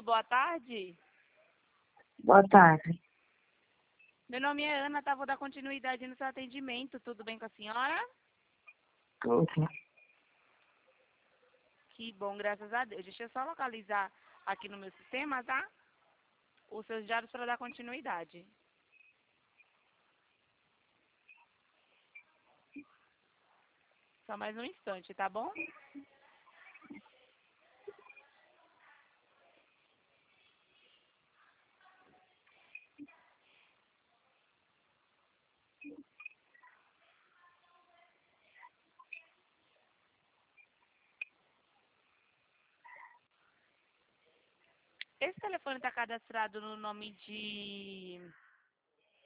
boa tarde. Boa tarde. Meu nome é Ana, tá? Vou dar continuidade no seu atendimento. Tudo bem com a senhora? Tudo. Que bom, graças a Deus. Deixa eu só localizar aqui no meu sistema, tá? Os seus dados para dar continuidade. Só mais um instante, tá bom? Esse telefone está cadastrado no nome de